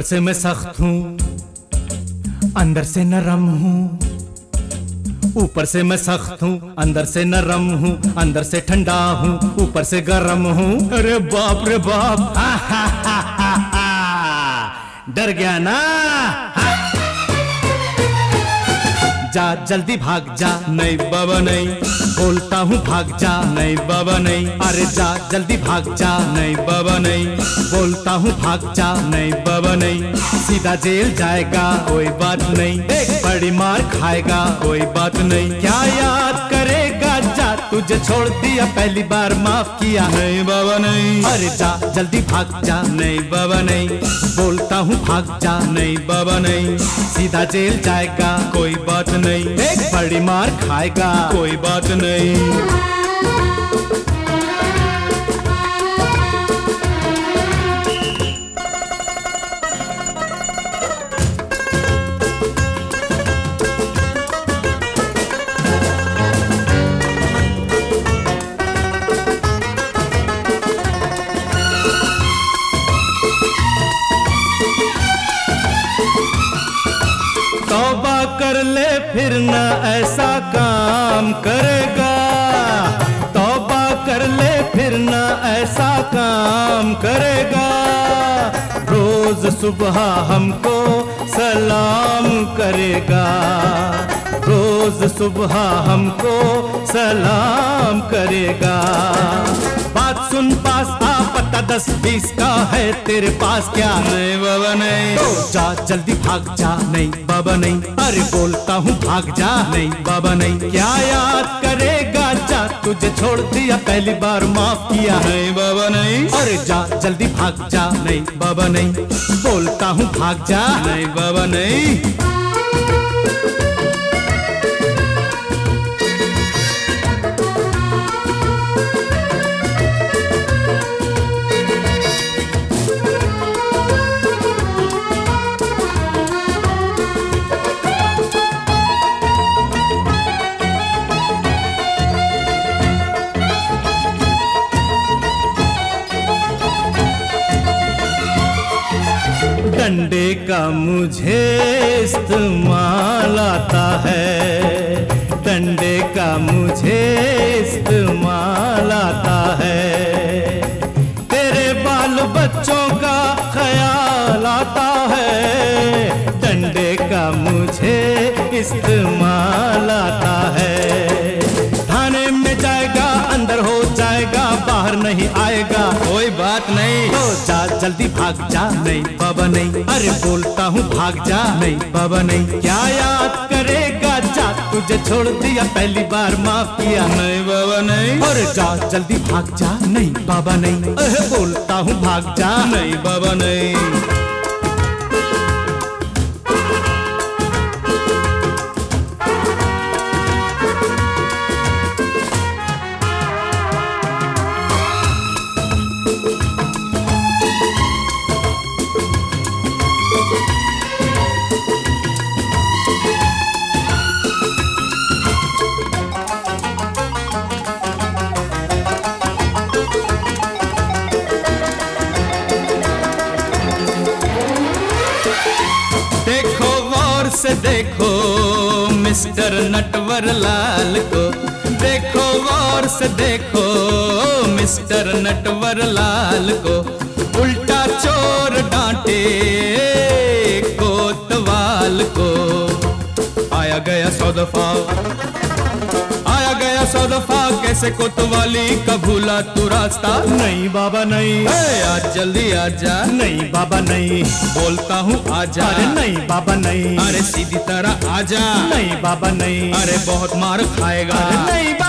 से मैं सख्त हूँ, अंदर से नरम हूँ। ऊपर से मैं सख्त हूँ, अंदर से नरम हूँ। अंदर से ठंडा हूँ, ऊपर से गर्म हूँ। अरे बाप रे बाप, हा हा हा हा हा। डर गया ना? जा जल्दी भाग जा, नहीं बाबा नहीं। बोलता हूँ भाग जा, नहीं बाबा नहीं। अरे जा जल्दी भाग जा, नहीं बाबा नहीं। बोलता हूँ भाग जा, नहीं बाबा नहीं। सीधा जेल जाएगा, कोई बात नहीं। बड़ी मार खाएगा, कोई बात नहीं। क्या याद करेगा, जा तुझे छोड़ दिया, पहली बार माफ किया, नहीं बाबा नहीं। अरे जा जल्दी भाग जा, नहीं बाबा नहीं। बोलता हूँ भाग जा, नहीं बाबा नहीं। सीधा जेल जाएगा, कोई बात नहीं। एक बड़ी मार खाएगा, कोई बात नहीं। तौबा कर ले फिर ना ऐसा काम करेगा। तौबा कर ले फिर ना ऐसा काम करेगा। रोज सुबह हमको सलाम करेगा। रोज सुबह हमको सलाम करेगा। बात सुन पास आ, पता 10-20 का है तेरे पास क्या? नहीं बाबा नहीं। तो जा जल्दी भाग जा, नहीं बाबा नहीं। अरे बोलता हूँ भाग जा, नहीं बाबा नहीं। क्या याद करेगा, जा तुझे छोड़ दिया, पहली बार माफ किया, नहीं बाबा नहीं। अरे जा जल्दी भाग जा, नहीं बाबा नहीं। बोलता हूँ भाग जा, नहीं बाबा नहीं। डंडे का मुझे इस्तेमाल आता है। डंडे का मुझे इस्तेमाल आता है। तेरे बाल बच्चों का ख्याल आता है। डंडे का मुझे इस्तेमाल आता है। थाने में जाएगा, अंदर हो जाएगा, बाहर नहीं आएगा, कोई बात नहीं। तो जा जल्दी भाग जा, नहीं बाबा नहीं। अरे बोलता हूँ भाग जा, नहीं बाबा नहीं। क्या याद करेगा, जा तुझे छोड़ दिया, पहली बार माफ किया, नहीं बाबा नहीं। और जा जल्दी भाग जा, नहीं बाबा नहीं। अरे बोलता हूँ भाग जा, नहीं बाबा नहीं। देखो गौर से देखो मिस्टर नटवर लाल को। देखो गौर से देखो मिस्टर नटवर लाल को। उल्टा चोर डांटे कोतवाल को। आया गया 100 दफा, आया गया 100 दफा, कैसे कोतवाली का भूला तू रास्ता? नहीं बाबा नहीं। आज जल्दी आजा, नहीं बाबा नहीं। बोलता हूँ आजा, अरे नहीं बाबा नहीं। अरे सीधी तरह आजा, नहीं बाबा नहीं। अरे बहुत मार खाएगा, अरे नहीं बाबा।